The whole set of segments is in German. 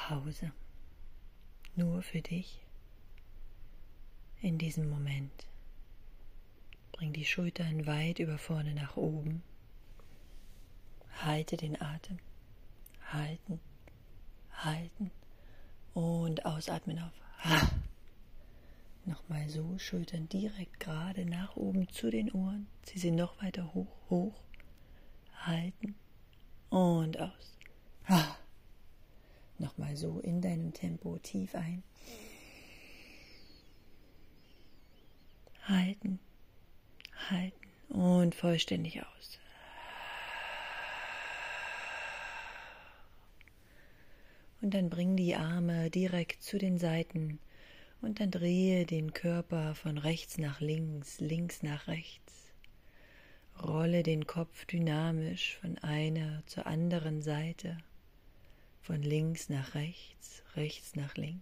Pause. Nur für dich in diesem Moment. Bring die Schultern weit über vorne nach oben. Halte den Atem. Halten, halten und ausatmen auf. Nochmal so, Schultern direkt gerade nach oben zu den Ohren. Zieh sie noch weiter hoch, hoch. Halten und aus. Nochmal so in deinem Tempo tief ein. Halten, halten und vollständig aus. Und dann bring die Arme direkt zu den Seiten und dann drehe den Körper von rechts nach links, links nach rechts. Rolle den Kopf dynamisch von einer zur anderen Seite, von links nach rechts, rechts nach links.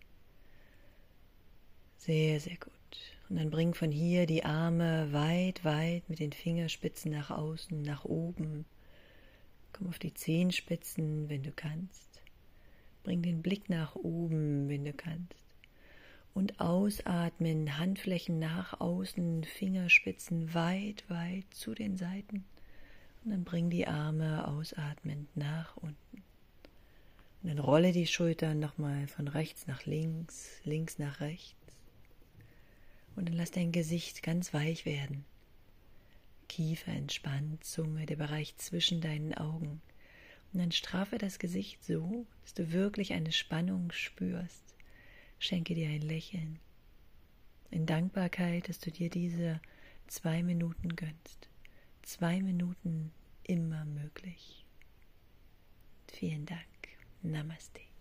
Sehr, sehr gut. Und dann bring von hier die Arme weit, weit mit den Fingerspitzen nach außen, nach oben. Komm auf die Zehenspitzen, wenn du kannst. Bring den Blick nach oben, wenn du kannst. Und ausatmen, Handflächen nach außen, Fingerspitzen weit, weit zu den Seiten. Und dann bring die Arme ausatmend nach unten. Und dann rolle die Schultern nochmal von rechts nach links, links nach rechts. Und dann lass dein Gesicht ganz weich werden. Kiefer entspannt, Zunge, der Bereich zwischen deinen Augen. Und dann straffe das Gesicht so, dass du wirklich eine Spannung spürst. Schenke dir ein Lächeln. In Dankbarkeit, dass du dir diese 2 Minuten gönnst. 2 Minuten immer möglich. Vielen Dank. Namaste.